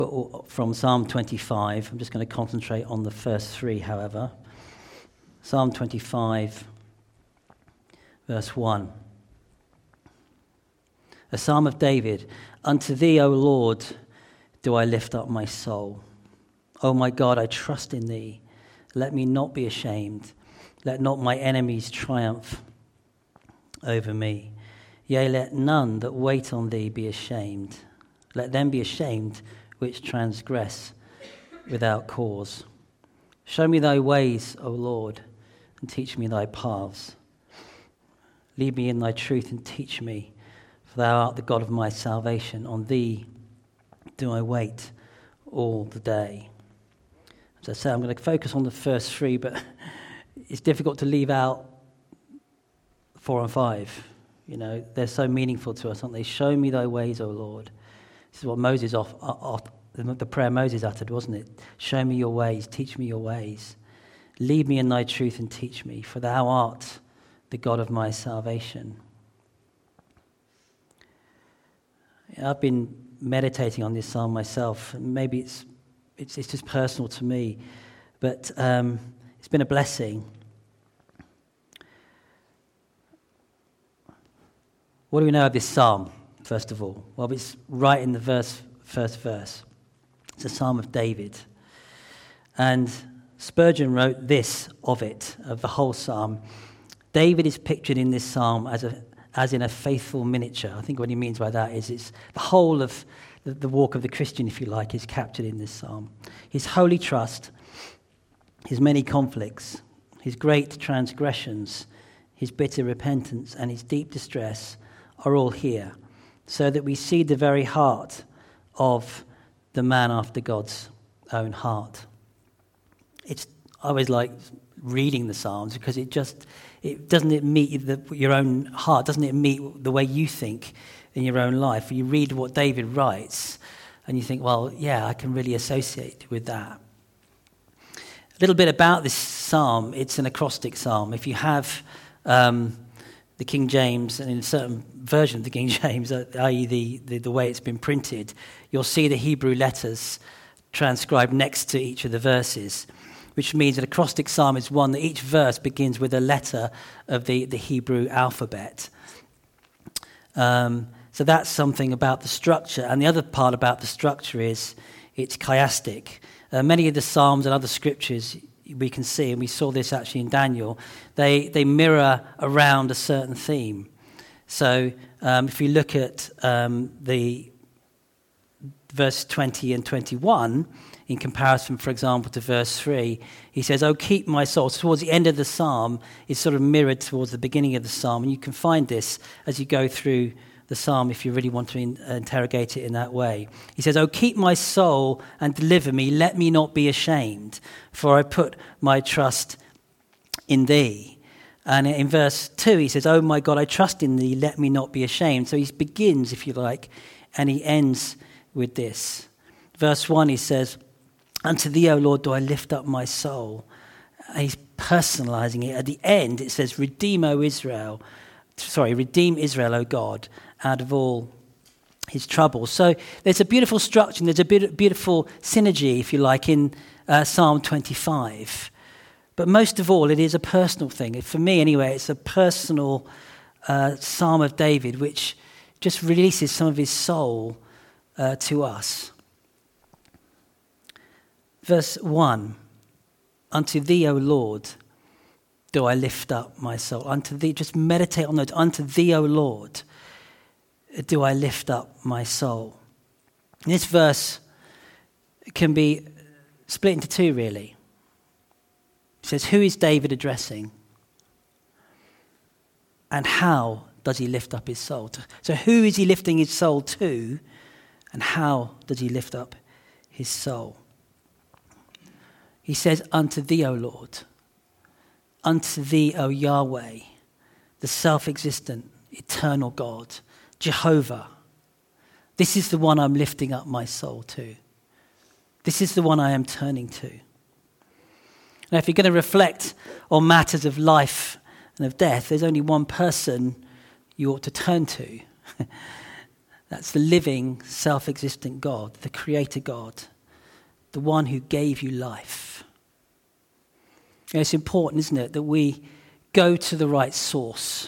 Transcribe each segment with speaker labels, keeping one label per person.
Speaker 1: from Psalm 25. I'm just going to concentrate on the first three, however. Psalm 25, verse 1. A psalm of David. Unto thee, O Lord, do I lift up my soul. O my God, I trust in thee. Let me not be ashamed. Let not my enemies triumph over me. Yea, let none that wait on thee be ashamed. Let them be ashamed which transgress without cause. Show me thy ways, O Lord, and teach me thy paths. Lead me in thy truth and teach me, for thou art the God of my salvation. On thee do I wait all the day. As I say, I'm going to focus on the first three, but it's difficult to leave out 4 and 5. You know, they're so meaningful to us, aren't they? Show me thy ways, O Lord. This is what Moses the prayer Moses uttered, wasn't it? Show me your ways, teach me your ways. Lead me in thy truth and teach me, for thou art the God of my salvation. I've been meditating on this psalm myself, and maybe it's just personal to me, but it's been a blessing. What do we know of this psalm, first of all? Well, it's right in the first verse. It's a psalm of David. And Spurgeon wrote this of it, of the whole psalm. David is pictured in this psalm as in a faithful miniature. I think what he means by that is it's the whole of the walk of the Christian, if you like, is captured in this psalm. His holy trust, his many conflicts, his great transgressions, his bitter repentance, and his deep distress are all here, so that we see the very heart of the man after God's own heart. I always like reading the Psalms because doesn't it meet your own heart? Doesn't it meet the way you think in your own life? You read what David writes and you think, well, yeah, I can really associate with that. A little bit about this psalm. It's an acrostic psalm. If you have the King James, and in a certain version of the King James, i.e. the way it's been printed, you'll see the Hebrew letters transcribed next to each of the verses, which means an acrostic psalm is one that each verse begins with a letter of the Hebrew alphabet. So that's something about the structure. And the other part about the structure is it's chiastic. Many of the psalms and other scriptures we can see, and we saw this actually in Daniel, they mirror around a certain theme. So if you look at the verse 20 and 21, in comparison, for example, to verse 3, he says, "Oh, keep my soul." So towards the end of the psalm, it's sort of mirrored towards the beginning of the psalm. And you can find this as you go through the psalm if you really want to interrogate it in that way. He says, "Oh, keep my soul and deliver me. Let me not be ashamed, for I put my trust in thee." And in verse 2, he says, "Oh, my God, I trust in thee. Let me not be ashamed." So he begins, if you like, and he ends with this. Verse 1, he says, "Unto thee, O Lord, do I lift up my soul." And he's personalizing it. At the end, it says, Redeem Israel, O God, out of all his troubles. So there's a beautiful structure, and there's a beautiful synergy, if you like, in Psalm 25. But most of all, it is a personal thing. For me, anyway, it's a personal Psalm of David, which just releases some of his soul to us. Verse 1, "Unto thee, O Lord, do I lift up my soul." Unto thee, just meditate on that. Unto thee, O Lord, do I lift up my soul. And this verse can be split into two, really. It says, who is David addressing? And how does he lift up his soul? So who is he lifting his soul to? And how does he lift up his soul? He says, "Unto thee, O Lord. Unto thee, O Yahweh, the self-existent, eternal God, Jehovah. This is the one I'm lifting up my soul to. This is the one I am turning to." Now, if you're going to reflect on matters of life and of death, there's only one person you ought to turn to. That's the living, self-existent God, the creator God, the one who gave you life. And it's important, isn't it, that we go to the right source.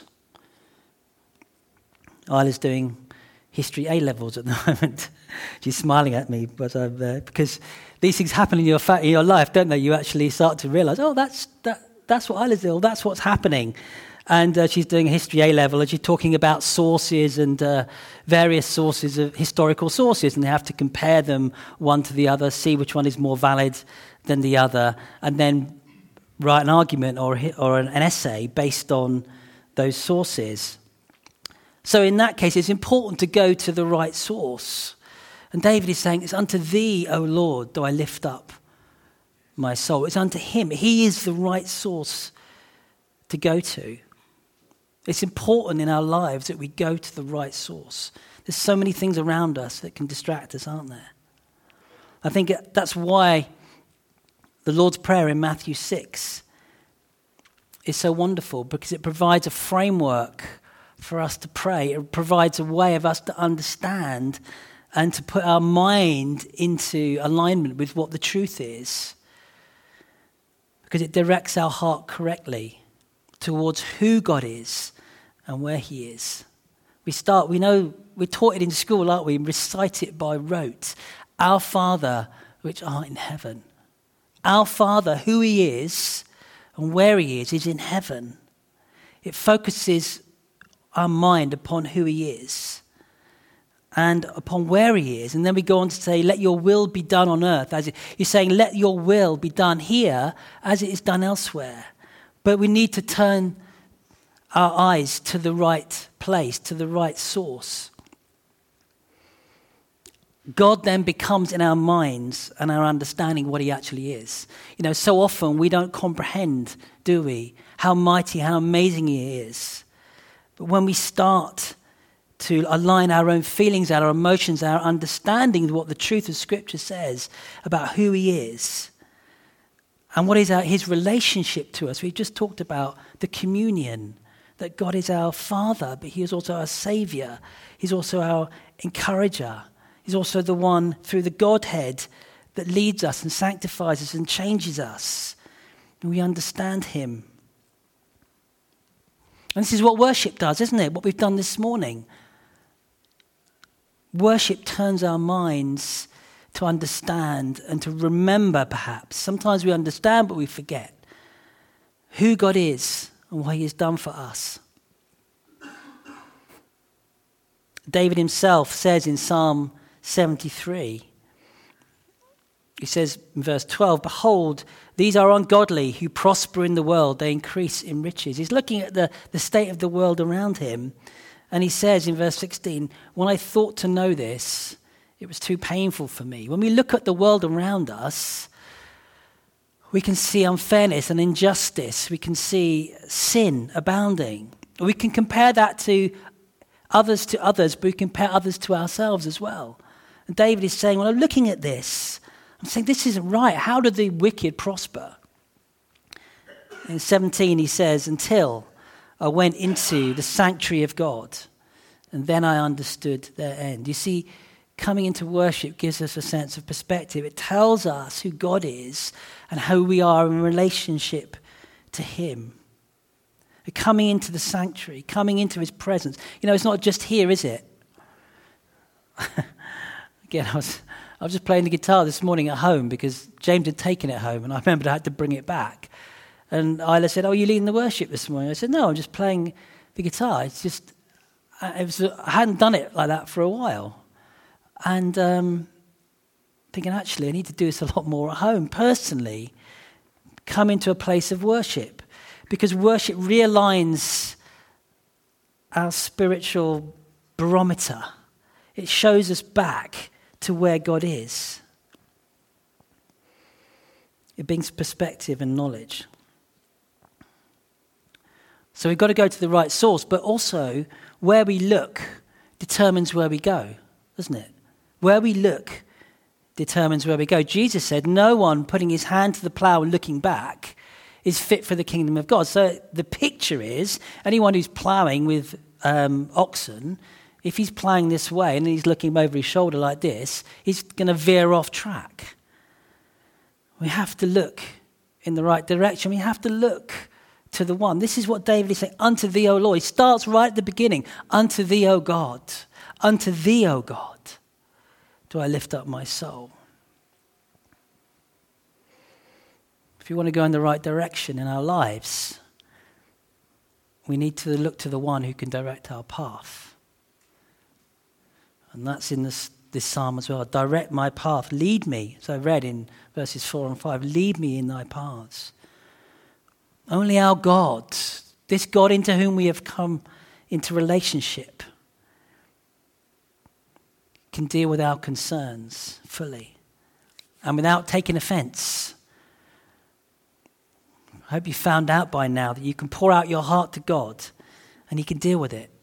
Speaker 1: Isla's doing history A-levels at the moment. She's smiling at me, but because these things happen in your life, don't they? You actually start to realise, oh, that's what Isla's doing, that's what's happening. And she's doing a history A-level, and she's talking about sources and various sources of historical sources, and they have to compare them one to the other, see which one is more valid than the other, and then write an argument or an essay based on those sources. So in that case, it's important to go to the right source. And David is saying, it's unto thee, O Lord, do I lift up my soul. It's unto him. He is the right source to go to. It's important in our lives that we go to the right source. There's so many things around us that can distract us, aren't there? I think that's why the Lord's Prayer in Matthew 6 is so wonderful, because it provides a framework for us to pray. It provides a way of us to understand and to put our mind into alignment with what the truth is, because it directs our heart correctly towards who God is and where he is. We know, we're taught it in school, aren't we? Recite it by rote. Our Father, which art in heaven. Our Father, who he is and where he is in heaven. It focuses our mind upon who he is and upon where he is. And then we go on to say, let your will be done on earth. You're saying, let your will be done here as it is done elsewhere. But we need to turn our eyes to the right place, to the right source. God then becomes in our minds and our understanding what he actually is. You know, so often we don't comprehend, do we, how mighty, how amazing he is. But when we start to align our own feelings, our emotions, our understanding of what the truth of Scripture says about who he is and what is his relationship to us. We've just talked about the communion, that God is our Father, but he is also our Saviour. He's also our encourager. He's also the one through the Godhead that leads us and sanctifies us and changes us. And we understand him. And this is what worship does, isn't it? What we've done this morning. Worship turns our minds to understand and to remember, perhaps. Sometimes we understand, but we forget who God is and what he has done for us. David himself says in Psalm 73, he says in verse 12, behold, these are ungodly who prosper in the world, they increase in riches. He's looking at the state of the world around him, and he says in verse 16, when I thought to know this, it was too painful for me. When we look at the world around us, we can see unfairness and injustice. We can see sin abounding. We can compare that to others, but we compare others to ourselves as well. And David is saying, when I'm looking at this, I'm saying this isn't right. How do the wicked prosper? In 17 he says, until I went into the sanctuary of God, and then I understood their end. You see, coming into worship gives us a sense of perspective. It tells us who God is and how we are in relationship to him. Coming into the sanctuary, coming into his presence. You know, it's not just here, is it? Again, I was just playing the guitar this morning at home because James had taken it home and I remembered I had to bring it back. And Isla said, oh, are you leading the worship this morning? I said, no, I'm just playing the guitar. It's just, I hadn't done it like that for a while. And thinking, actually, I need to do this a lot more at home. Personally, come into a place of worship. Because worship realigns our spiritual barometer. It shows us back to where God is. It brings perspective and knowledge. So we've got to go to the right source, but also where we look determines where we go, doesn't it? Where we look determines where we go. Jesus said, no one putting his hand to the plow and looking back is fit for the kingdom of God. So the picture is, anyone who's ploughing with oxen If he's playing this way and he's looking over his shoulder like this, he's going to veer off track. We have to look in the right direction. We have to look to the one. This is what David is saying, unto thee, O Lord. He starts right at the beginning. Unto thee, O God. Unto thee, O God, do I lift up my soul. If you want to go in the right direction in our lives, we need to look to the one who can direct our path. And that's in this psalm as well. Direct my path. Lead me. So I read in verses 4 and 5. Lead me in thy paths. Only our God, this God into whom we have come into relationship, can deal with our concerns fully and without taking offense. I hope you found out by now that you can pour out your heart to God and he can deal with it.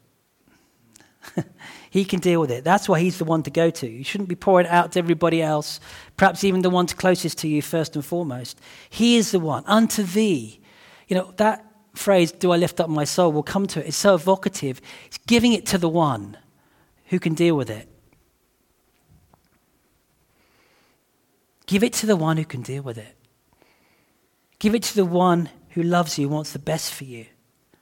Speaker 1: He can deal with it. That's why he's the one to go to. You shouldn't be pouring it out to everybody else, perhaps even the ones closest to you first and foremost. He is the one. Unto thee. You know, that phrase, do I lift up my soul, we'll come to it. It's so evocative. It's giving it to the one who can deal with it. Give it to the one who can deal with it. Give it to the one who loves you, wants the best for you.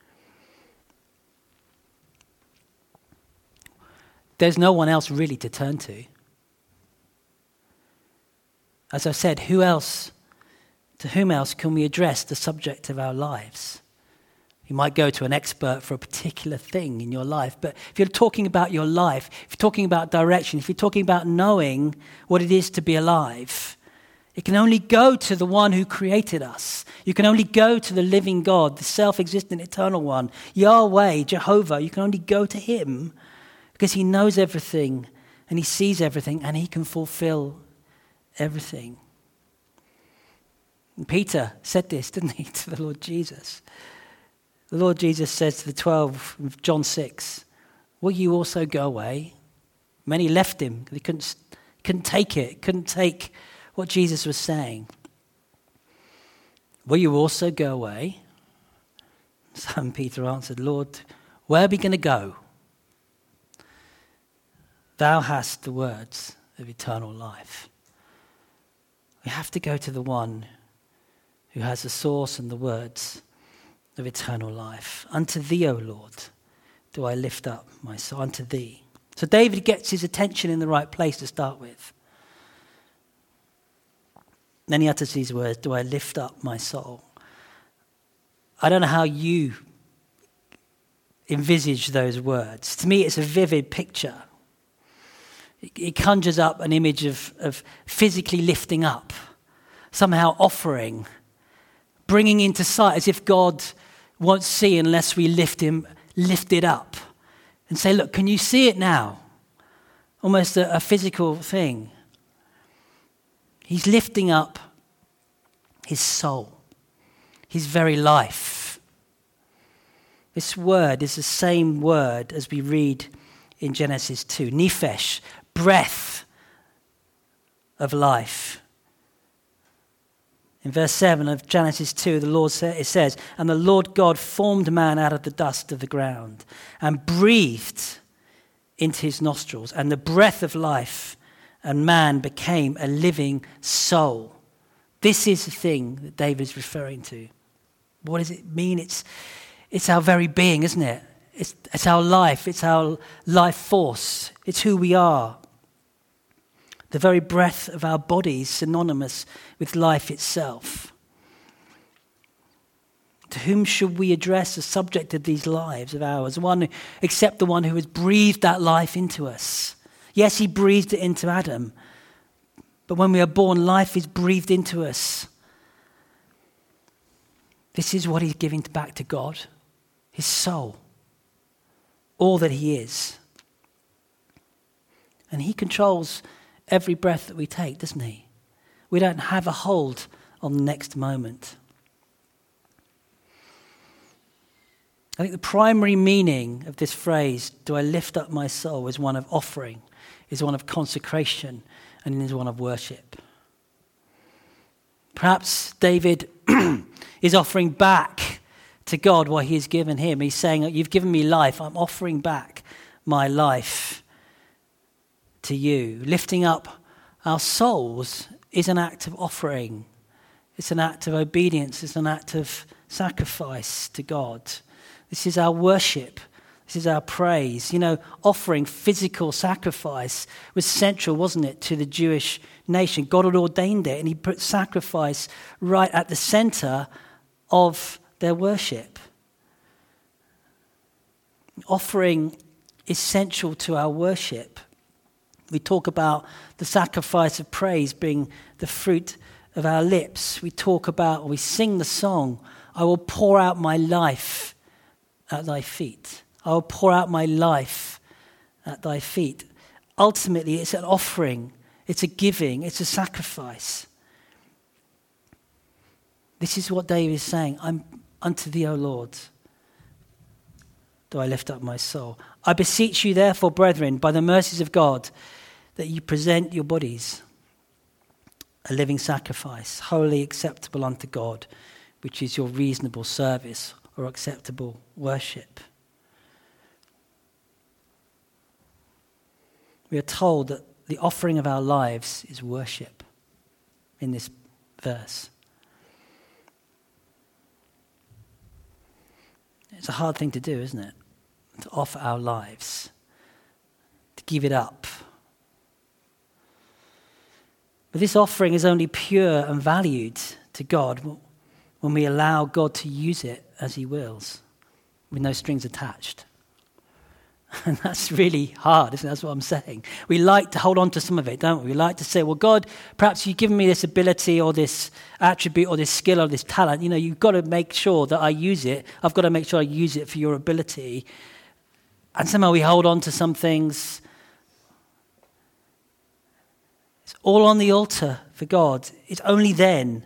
Speaker 1: There's no one else really to turn to. As I said, to whom else can we address the subject of our lives? You might go to an expert for a particular thing in your life, but if you're talking about your life, if you're talking about direction, if you're talking about knowing what it is to be alive, it can only go to the one who created us. You can only go to the living God, the self-existent eternal one, Yahweh, Jehovah. You can only go to him because he knows everything and he sees everything and he can fulfill everything. And Peter said this, didn't he, to the Lord Jesus? The Lord Jesus says to the 12 in John 6, will you also go away? Many left him. They couldn't take it, couldn't take what Jesus was saying. Will you also go away? Simon Peter answered, Lord, where are we going to go? Thou hast the words of eternal life. We have to go to the one who has the source and the words of eternal life. Unto thee, O Lord, do I lift up my soul. Unto thee. So David gets his attention in the right place to start with. Then he utters these words, do I lift up my soul? I don't know how you envisage those words. To me, it's a vivid picture. It conjures up an image of physically lifting up, somehow offering, bringing into sight as if God won't see unless we lift it up and say, look, can you see it now? Almost a physical thing. He's lifting up his soul, his very life. This word is the same word as we read in Genesis 2. Nephesh, breath of life. In verse 7 of Genesis 2, it says, and the Lord God formed man out of the dust of the ground and breathed into his nostrils, and the breath of life, and man became a living soul. This is the thing that David is referring to. What does it mean? It's our very being, isn't it? It's our life. It's our life force. It's who we are. The very breath of our body is synonymous with life itself. To whom should we address the subject of these lives of ours? Except the one who has breathed that life into us. Yes, he breathed it into Adam. But when we are born, life is breathed into us. This is what he's giving back to God. His soul. All that he is. And he controls every breath that we take, doesn't he? We don't have a hold on the next moment. I think the primary meaning of this phrase, do I lift up my soul, is one of offering, is one of consecration, and is one of worship. Perhaps David is offering back to God what he has given him. He's saying, you've given me life, I'm offering back my life to you. Lifting up our souls is an act of offering. It's an act of obedience. It's an act of sacrifice to God. This is our worship. This is our praise. You know, offering physical sacrifice was central, wasn't it, to the Jewish nation. God had ordained it, and he put sacrifice right at the center of their worship. Offering is central to our worship. We talk about the sacrifice of praise being the fruit of our lips. We sing the song, I will pour out my life at thy feet. I will pour out my life at thy feet. Ultimately, it's an offering. It's a giving. It's a sacrifice. This is what David is saying. I'm unto thee, O Lord, do I lift up my soul. I beseech you, therefore, brethren, by the mercies of God, that you present your bodies a living sacrifice, wholly acceptable unto God, which is your reasonable service or acceptable worship. We are told that the offering of our lives is worship in this verse. It's a hard thing to do, isn't it? To offer our lives, to give it up. But this offering is only pure and valued to God when we allow God to use it as he wills, with no strings attached. And that's really hard, isn't it? That's what I'm saying. We like to hold on to some of it, don't we? We like to say, well, God, perhaps you've given me this ability or this attribute or this skill or this talent. You know, you've got to make sure that I use it. I've got to make sure I use it for your ability. And somehow we hold on to some things. It's all on the altar for God. It's only then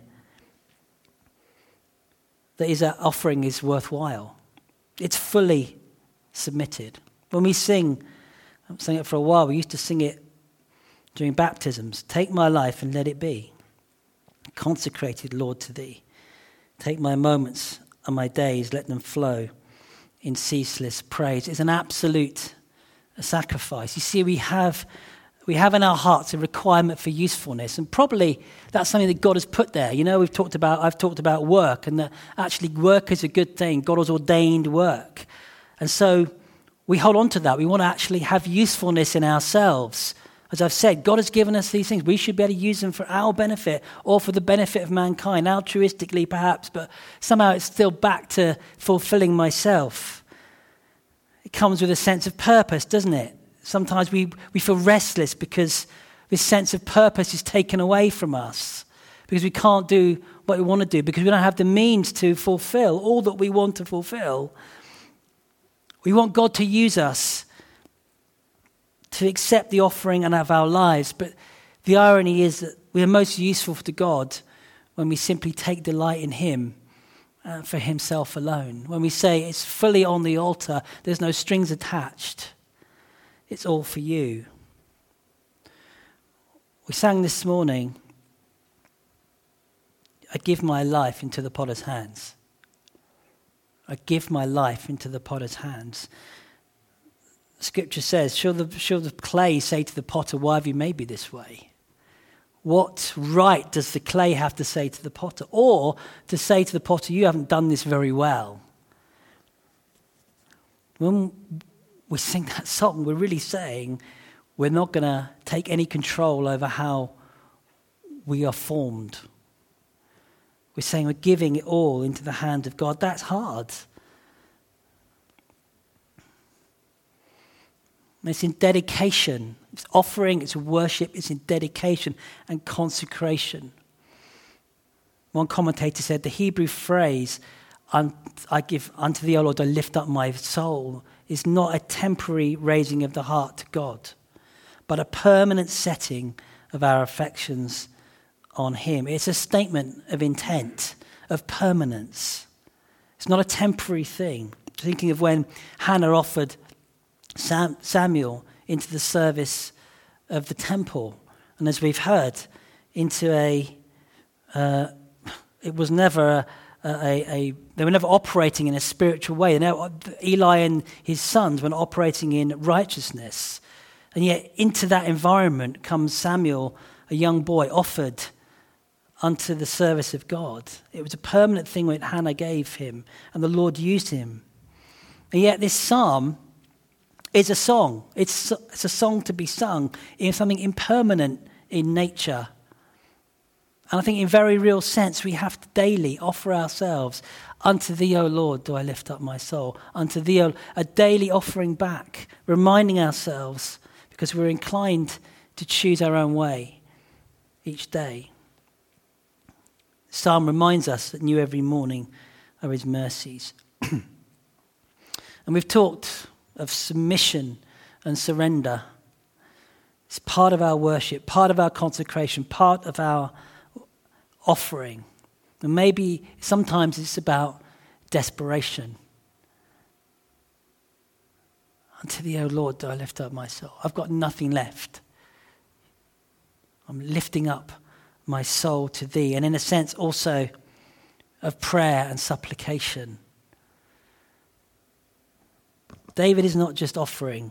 Speaker 1: that his offering is worthwhile. It's fully submitted. When we sing, I've sung it for a while, we used to sing it during baptisms. Take my life and let it be consecrated, Lord, to thee. Take my moments and my days, let them flow in ceaseless praise. It's an absolute sacrifice. You see, we have in our hearts a requirement for usefulness, and probably that's something that God has put there. You know, I've talked about work, and that actually work is a good thing. God has ordained work. And so we hold on to that. We want to actually have usefulness in ourselves. As I've said, God has given us these things. We should be able to use them for our benefit or for the benefit of mankind, altruistically perhaps, but somehow it's still back to fulfilling myself. It comes with a sense of purpose, doesn't it? Sometimes we feel restless because this sense of purpose is taken away from us, because we can't do what we want to do, because we don't have the means to fulfill all that we want to fulfill. We want God to use us to accept the offering and of our lives, but the irony is that we are most useful to God when we simply take delight in him for himself alone. When we say it's fully on the altar, there's no strings attached. It's all for you. We sang this morning, I give my life into the potter's hands. I give my life into the potter's hands. Scripture says, shall the clay say to the potter, why have you made me this way? What right does the clay have to say to the potter? Or to say to the potter, you haven't done this very well. When we sing that song, we're really saying we're not going to take any control over how we are formed. We're saying we're giving it all into the hand of God. That's hard. And it's in dedication. It's offering, it's worship, it's in dedication and consecration. One commentator said the Hebrew phrase, I give unto thee, O Lord, I lift up my soul, is not a temporary raising of the heart to God, but a permanent setting of our affections on him. It's a statement of intent, of permanence. It's not a temporary thing. Thinking of when Hannah offered Samuel into the service of the temple, and as we've heard, into it was never they were never operating in a spiritual way. Eli and his sons were operating in righteousness. And yet into that environment comes Samuel, a young boy, offered unto the service of God. It was a permanent thing that Hannah gave him, and the Lord used him. And yet this psalm is a song. It's a song to be sung in something impermanent in nature. And I think in very real sense, we have to daily offer ourselves unto thee, O Lord, do I lift up my soul. Unto thee, a daily offering back, reminding ourselves, because we're inclined to choose our own way each day. The psalm reminds us that new every morning are his mercies. And we've talked of submission and surrender. It's part of our worship, part of our consecration, part of our offering. And maybe sometimes it's about desperation. Unto thee, O Lord, do I lift up my soul. I've got nothing left. I'm lifting up my soul to thee. And in a sense also of prayer and supplication. David is not just offering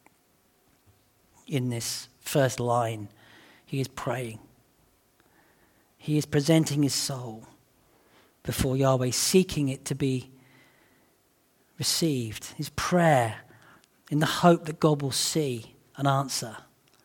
Speaker 1: in this first line. He is praying. He is presenting his soul before Yahweh, seeking it to be received. His prayer in the hope that God will see and answer.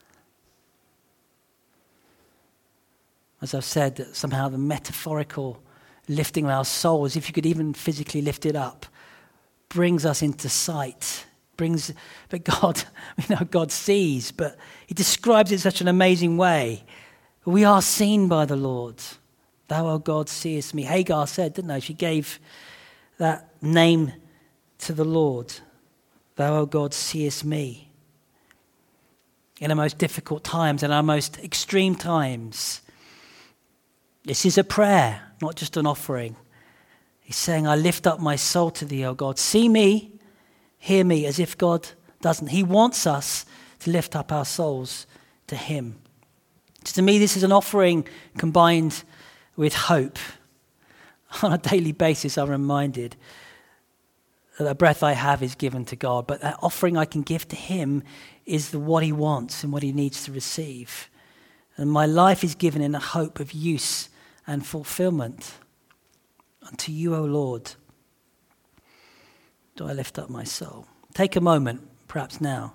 Speaker 1: As I've said, that somehow the metaphorical lifting of our souls, if you could even physically lift it up, brings us into sight. But God, we know God sees, but he describes it in such an amazing way. We are seen by the Lord. Thou, O God, seest me. Hagar said, didn't she? She gave that name to the Lord. Thou, O God, seest me. In our most difficult times, in our most extreme times, this is a prayer, not just an offering. He's saying, I lift up my soul to thee, O God. See me, hear me, as if God doesn't. He wants us to lift up our souls to him. To me, this is an offering combined with hope. On a daily basis, I'm reminded that the breath I have is given to God, but that offering I can give to him is what he wants and what he needs to receive. And my life is given in a hope of use and fulfillment. Unto you, O Lord, do I lift up my soul. Take a moment, perhaps now.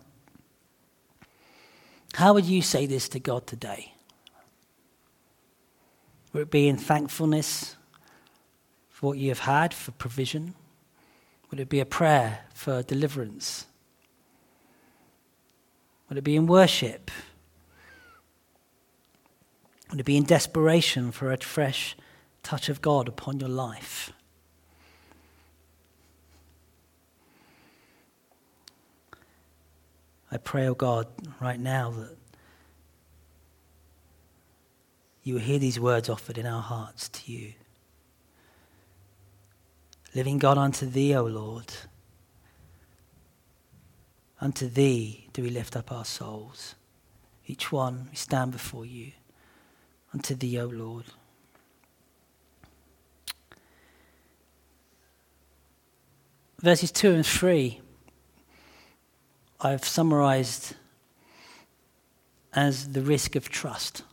Speaker 1: How would you say this to God today? Would it be in thankfulness for what you have had, for provision? Would it be a prayer for deliverance? Would it be in worship? Would it be in desperation for a fresh touch of God upon your life? I pray, oh God, right now that you will hear these words offered in our hearts to you. Living God, unto thee, O Lord, unto thee do we lift up our souls. Each one, we stand before you. Unto thee, O Lord. Verses 2 and 3, I've summarized as the risk of trust.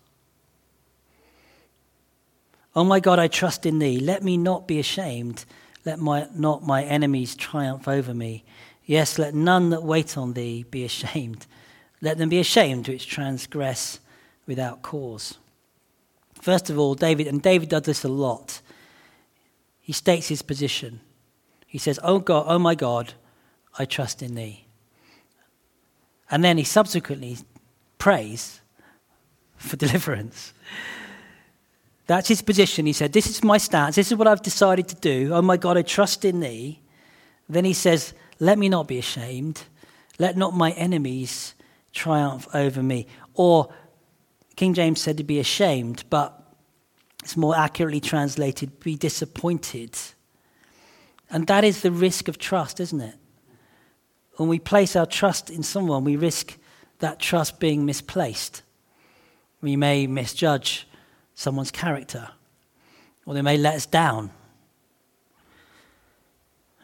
Speaker 1: O my God, I trust in thee. Let me not be ashamed. Let not my enemies triumph over me. Yes, let none that wait on thee be ashamed. Let them be ashamed which transgress without cause. First of all, David does this a lot. He states his position. He says, Oh God, oh my God, I trust in thee. And then he subsequently prays for deliverance. That's his position. He said, this is my stance. This is what I've decided to do. Oh my God, I trust in thee. Then he says, let me not be ashamed. Let not my enemies triumph over me. Or King James said to be ashamed, but it's more accurately translated, be disappointed. And that is the risk of trust, isn't it? When we place our trust in someone, we risk that trust being misplaced. We may misjudge someone's character, or they may let us down.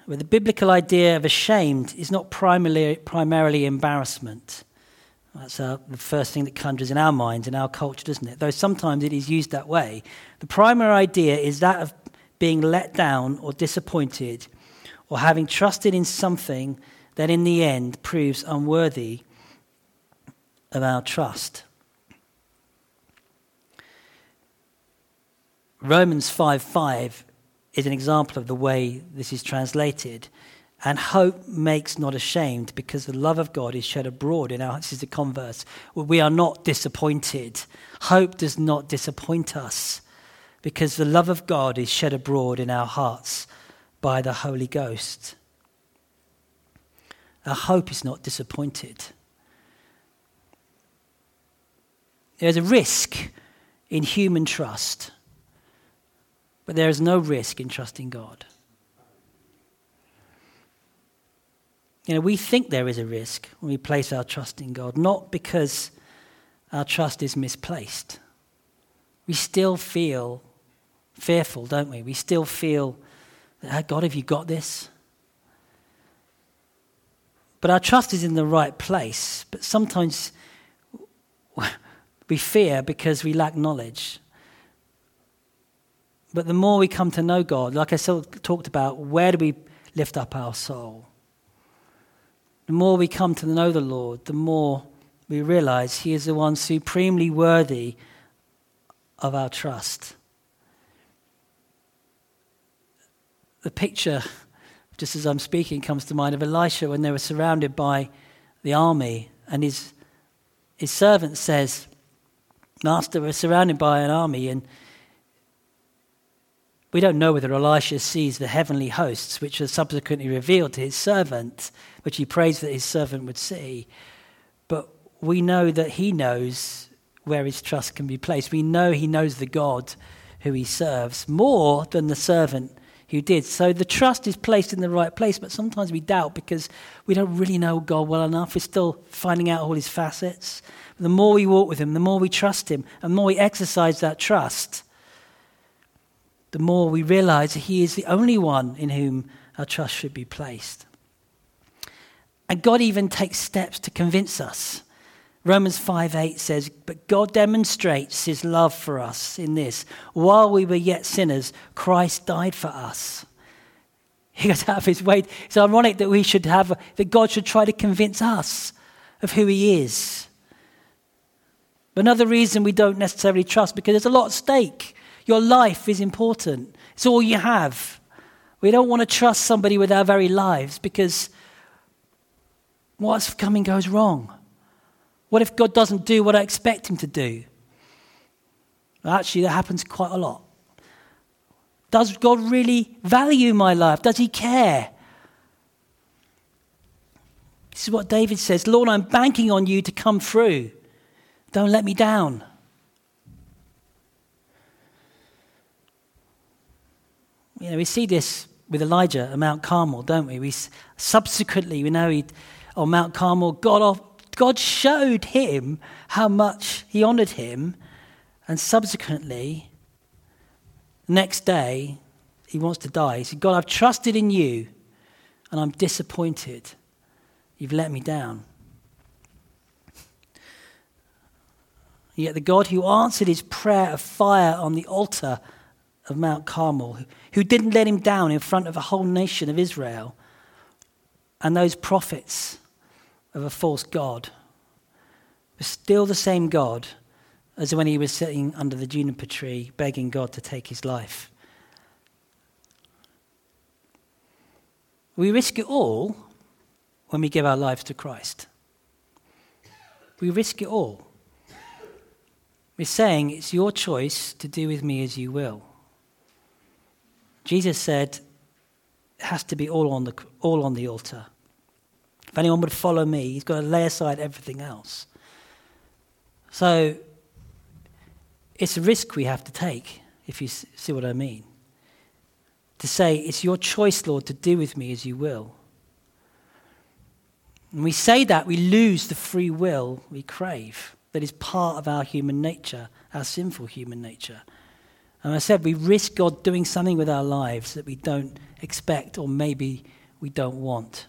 Speaker 1: But the biblical idea of ashamed is not primarily embarrassment. That's the first thing that conjures in our minds, in our culture, doesn't it? Though sometimes it is used that way. The primary idea is that of being let down or disappointed, or having trusted in something that in the end proves unworthy of our trust. Romans 5:5 is an example of the way this is translated. And hope makes not ashamed, because the love of God is shed abroad in our... This is the converse. We are not disappointed. Hope does not disappoint us, because the love of God is shed abroad in our hearts by the Holy Ghost. Our hope is not disappointed. There's a risk in human trust, but there is no risk in trusting God. We think there is a risk when we place our trust in God, not because our trust is misplaced. We still feel fearful, don't we? We still feel, God, have you got this? But our trust is in the right place. But sometimes we fear because we lack knowledge. But the more we come to know God, like I talked about, where do we lift up our soul? The more we come to know the Lord, the more we realize he is the one supremely worthy of our trust. The picture, just as I'm speaking, comes to mind of Elisha when they were surrounded by the army, and his servant says, Master, we're surrounded by an army, and we don't know whether Elisha sees the heavenly hosts, which are subsequently revealed to his servant, which he prays that his servant would see. But we know that he knows where his trust can be placed. We know he knows the God who he serves more than the servant who did. So the trust is placed in the right place, but sometimes we doubt because we don't really know God well enough. We're still finding out all his facets. But the more we walk with him, the more we trust him, and the more we exercise that trust, the more we realize that he is the only one in whom our trust should be placed. And God even takes steps to convince us. Romans 5:8 says, but God demonstrates his love for us in this. While we were yet sinners, Christ died for us. He goes out of his way. It's ironic that that God should try to convince us of who he is. But another reason we don't necessarily trust, because there's a lot at stake. Your life is important. It's all you have. We don't want to trust somebody with our very lives, because what if coming goes wrong? What if God doesn't do what I expect him to do? Well, actually, that happens quite a lot. Does God really value my life? Does he care? This is what David says, Lord, I'm banking on you to come through. Don't let me down. We see this with Elijah at Mount Carmel, don't we? Subsequently, we know on Mount Carmel, God showed him how much he honored him, and subsequently, the next day, he wants to die. He said, God, I've trusted in you, and I'm disappointed. You've let me down. Yet the God who answered his prayer of fire on the altar of Mount Carmel, who didn't let him down in front of a whole nation of Israel and those prophets of a false God, was still the same God as when he was sitting under the juniper tree begging God to take his life. We risk it all when we give our lives to Christ. We risk it all. We're saying it's your choice to do with me as you will. Jesus said it has to be all on the altar. If anyone would follow me, he's got to lay aside everything else. So it's a risk we have to take, if you see what I mean. To say, it's your choice, Lord, to do with me as you will. When we say that, we lose the free will we crave. That is part of our human nature, our sinful human nature. And I said, we risk God doing something with our lives that we don't expect or maybe we don't want.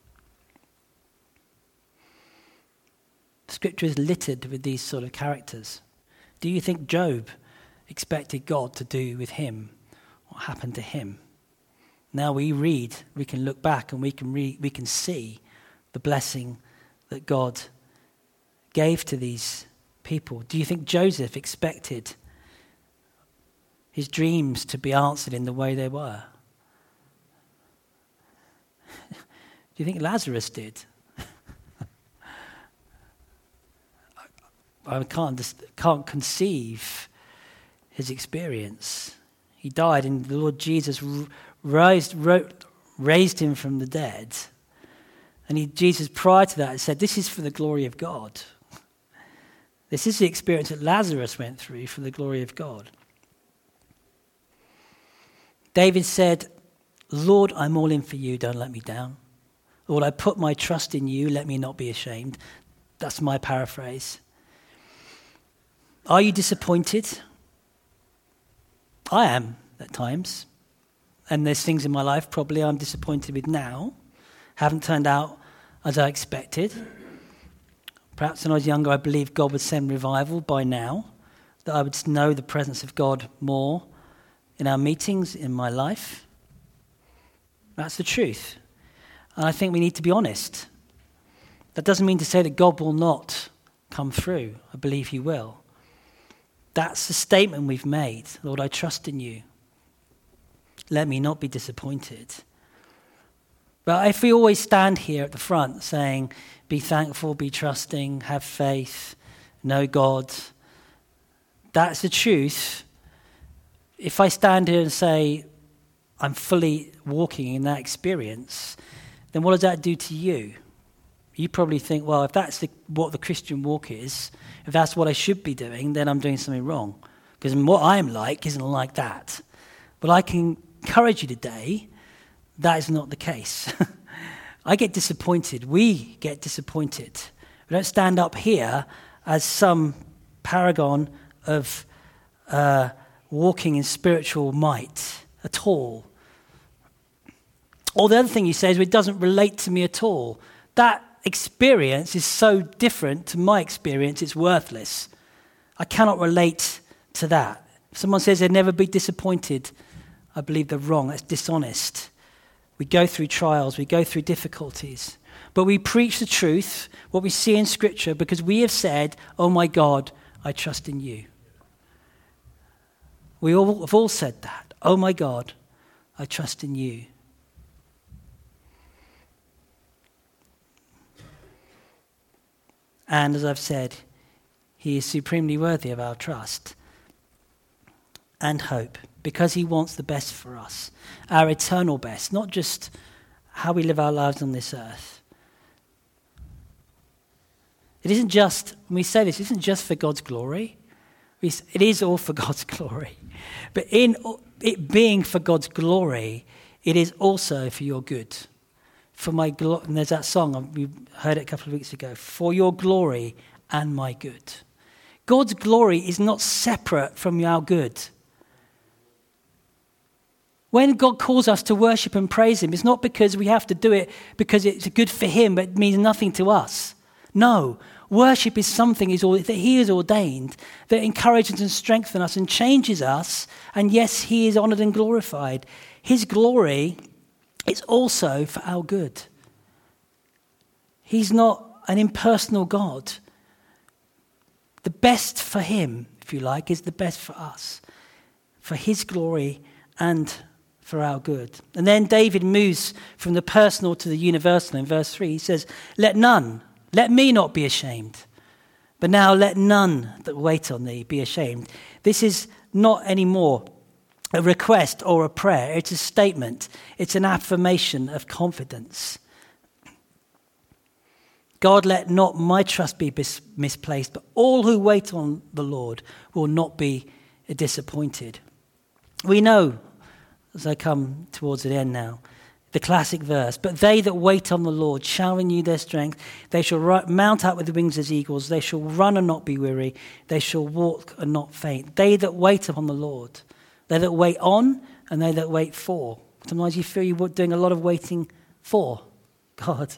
Speaker 1: Scripture is littered with these sort of characters. Do you think Job expected God to do with him what happened to him? Now we read, we can look back and we can see the blessing that God gave to these people. Do you think Joseph expected his dreams to be answered in the way they were? Do you think Lazarus did? I can't conceive his experience. He died and the Lord Jesus raised him from the dead. And Jesus prior to that said, this is for the glory of God. This is the experience that Lazarus went through for the glory of God. David said, Lord, I'm all in for you, don't let me down. Lord, I put my trust in you, let me not be ashamed. That's my paraphrase. Are you disappointed? I am at times. And there's things in my life probably I'm disappointed with now. Haven't turned out as I expected. Perhaps when I was younger I believed God would send revival by now, that I would know the presence of God more in our meetings, in my life. That's the truth. And I think we need to be honest. That doesn't mean to say that God will not come through. I believe he will. That's the statement we've made. Lord, I trust in you. Let me not be disappointed. But if we always stand here at the front saying, be thankful, be trusting, have faith, know God, that's the truth. If I stand here and say, I'm fully walking in that experience, then what does that do to you? You probably think, well, if that's what the Christian walk is, if that's what I should be doing, then I'm doing something wrong. Because what I'm like isn't like that. But I can encourage you today, that is not the case. I get disappointed. We get disappointed. We don't stand up here as some paragon of walking in spiritual might at all. Or the other thing you say is, well, it doesn't relate to me at all. That experience is so different to my experience, it's worthless. I cannot relate to that. If someone says they'd never be disappointed, I believe they're wrong. That's dishonest. We go through trials, we go through difficulties, but we preach the truth, what we see in Scripture, because we have said, oh my God, I trust in you. We all have all said that. Oh my God, I trust in you. And as I've said, he is supremely worthy of our trust and hope because he wants the best for us, our eternal best, not just how we live our lives on this earth. It isn't just, when we say this, it isn't just for God's glory. It is all for God's glory. But in it being for God's glory, it is also for your good. For my glory, and there's that song, we heard it a couple of weeks ago, for your glory and my good. God's glory is not separate from our good. When God calls us to worship and praise him, it's not because we have to do it because it's good for him, but it means nothing to us. No, worship is something that he has ordained that encourages and strengthens us and changes us. And yes, he is honored and glorified. His glory is also for our good. He's not an impersonal God. The best for him, if you like, is the best for us, for his glory and for our good. And then David moves from the personal to the universal in verse 3. He says, let me not be ashamed, but now let none that wait on thee be ashamed. This is not anymore a request or a prayer. It's a statement. It's an affirmation of confidence. God, let not my trust be misplaced, but all who wait on the Lord will not be disappointed. We know, as I come towards the end now, the classic verse, but they that wait on the Lord shall renew their strength. They shall mount up with wings as eagles. They shall run and not be weary. They shall walk and not faint. They that wait upon the Lord. They that wait on and they that wait for. Sometimes you feel you're doing a lot of waiting for God.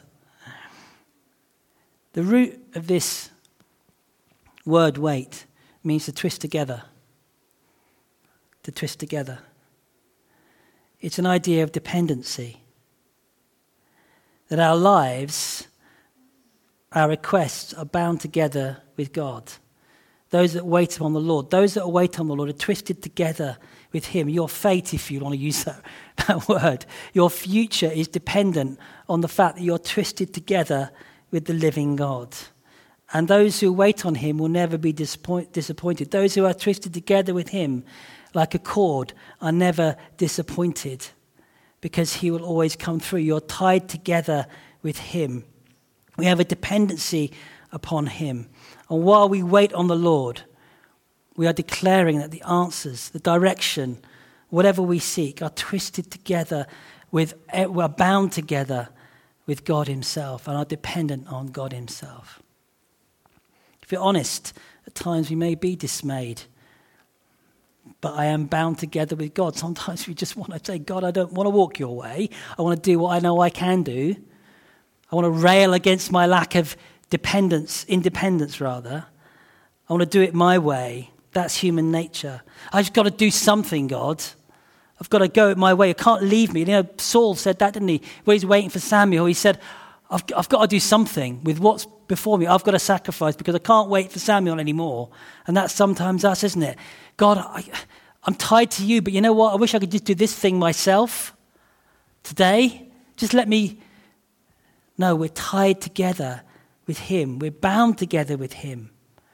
Speaker 1: The root of this word wait means to twist together. To twist together. It's an idea of dependency. That our lives, our requests are bound together with God. Those that wait upon the Lord, those that wait on the Lord are twisted together with him. Your fate, if you want to use that word, your future is dependent on the fact that you're twisted together with the living God. And those who wait on him will never be disappointed. Those who are twisted together with him like a cord are never disappointed because he will always come through. You're tied together with him. We have a dependency upon him. And while we wait on the Lord, we are declaring that the answers, the direction, whatever we seek, are twisted together we're bound together with God himself and are dependent on God himself. If you're honest, at times we may be dismayed, but I am bound together with God. Sometimes we just want to say, God, I don't want to walk your way. I want to do what I know I can do. I want to rail against my lack of independence rather. I want to do it my way. That's human nature. I've just got to do something, God. I've got to go it my way. You can't leave me. You know, Saul said that, didn't he? When he's waiting for Samuel, he said, I've got to do something with what's before me. I've got to sacrifice because I can't wait for Samuel anymore. And that's sometimes us, isn't it? God, I'm tied to you, but you know what? I wish I could just do this thing myself today. Just let me... No, we're tied together with him. We're bound together with him.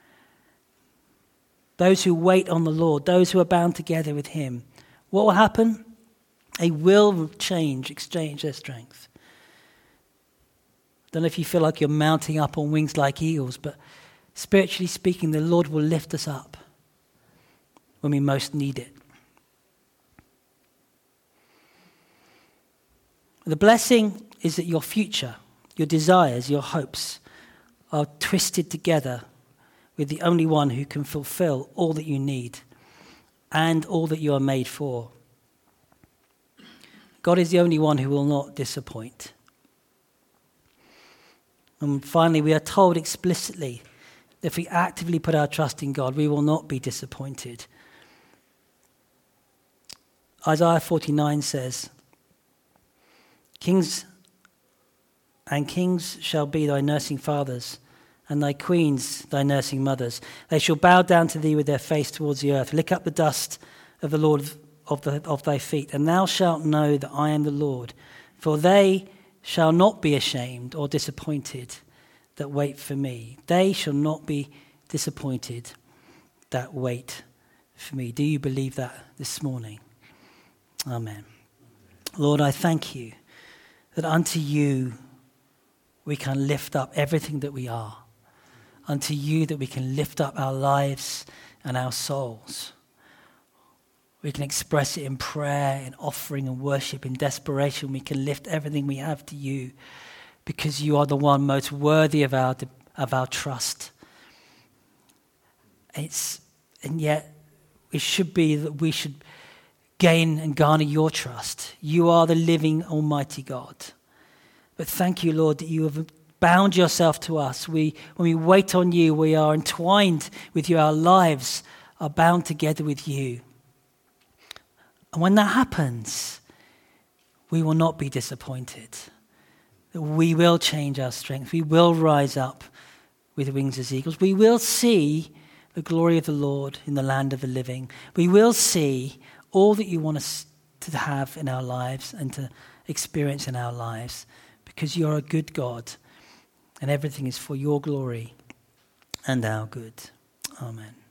Speaker 1: Those who wait on the Lord, those who are bound together with him, what will happen? They will exchange their strength. I don't know if you feel like you're mounting up on wings like eagles, but spiritually speaking, the Lord will lift us up when we most need it. The blessing is that your future, your desires, your hopes are twisted together with the only one who can fulfill all that you need and all that you are made for. God is the only one who will not disappoint. And finally, we are told explicitly that if we actively put our trust in God, we will not be disappointed. Isaiah 49 says, Kings shall be thy nursing fathers, and thy queens thy nursing mothers. They shall bow down to thee with their face towards the earth. Lick up the dust of the Lord of thy feet, and thou shalt know that I am the Lord. For they shall not be ashamed or disappointed that wait for me. They shall not be disappointed that wait for me. Do you believe that this morning? Amen. Lord, I thank you that unto you we can lift up everything that we are. Unto you that we can lift up our lives and our souls. We can express it in prayer, in offering and worship, in desperation. We can lift everything we have to you because you are the one most worthy of our trust. And yet it should be that we should gain and garner your trust. You are the living Almighty God. But thank you, Lord, that you have bound yourself to us. When we wait on you, we are entwined with you. Our lives are bound together with you. And when that happens, we will not be disappointed. We will change our strength. We will rise up with wings as eagles. We will see the glory of the Lord in the land of the living. We will see all that you want us to have in our lives and to experience in our lives, because you're a good God and everything is for your glory and our good. Amen.